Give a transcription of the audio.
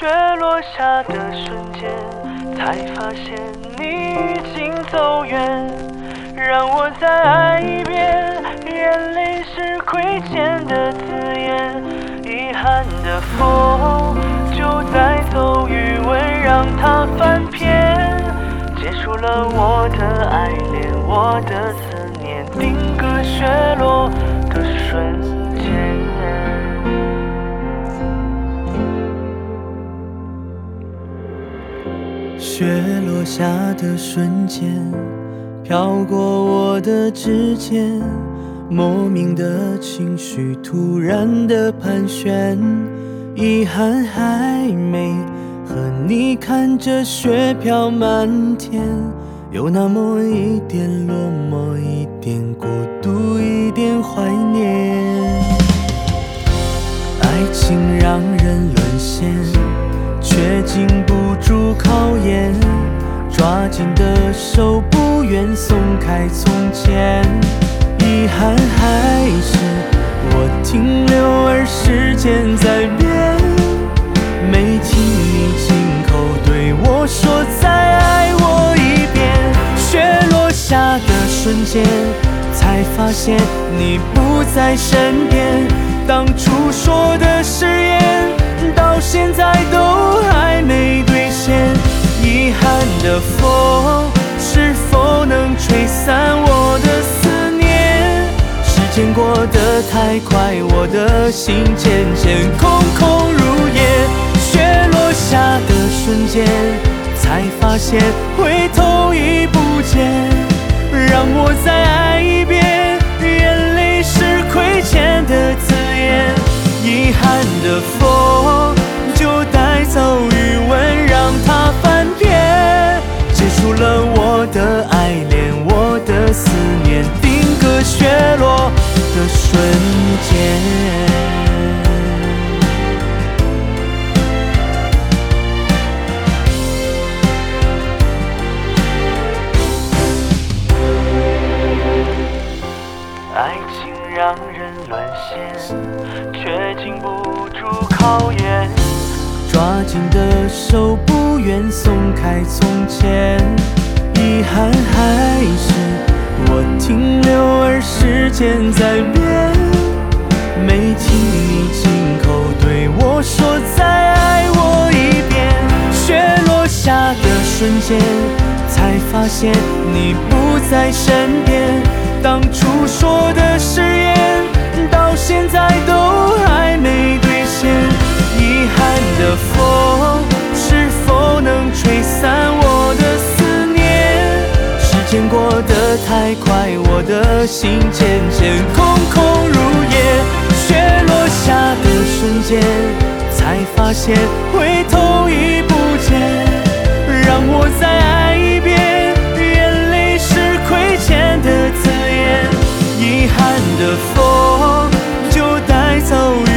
雪落下的瞬间，才发现你已经走远。让我再爱一遍，眼泪是亏欠的字眼，遗憾的风就带走余温，让它翻篇，结束了我的爱恋，我的思念，定格雪落的瞬间。 雪落下的瞬间，飘过我的指尖，莫名的情绪突然的盘旋，遗憾还没和你看着雪飘满天，有那么一点落寞，一点孤独，一点怀念。爱情让人沦陷，却经不住考验，抓紧的手不愿松开从前，遗憾还是我停留，而时间在变，没听你亲口对我说再爱我一遍。雪落下的瞬间，才发现你不在身边，当初说的誓言到现在都还没兑现，遗憾的风是否能吹散我的思念？时间过得太快，我的心渐渐空空如也。雪落下的瞬间，才发现回头已不见，让我再爱一遍，眼泪是亏欠的字眼，遗憾的风就带走余温，让它翻篇，结束了我的爱恋，我的思念，定格雪落的瞬间。 爱情让人沦陷，却经不住考验， 抓紧的手不愿松开从前，遗憾还是我停留，而时间在变，没听你亲口对我说再爱我一遍。雪落下的瞬间，才发现你不在身边，当初说的誓言到现在都还没兑现，遗憾的风是否能吹散我的思念？时间过得太快，我的心渐渐空空如也。雪落下的瞬间，才发现回头已不见，让我再爱一遍，眼泪是亏欠的字眼，遗憾的风就带走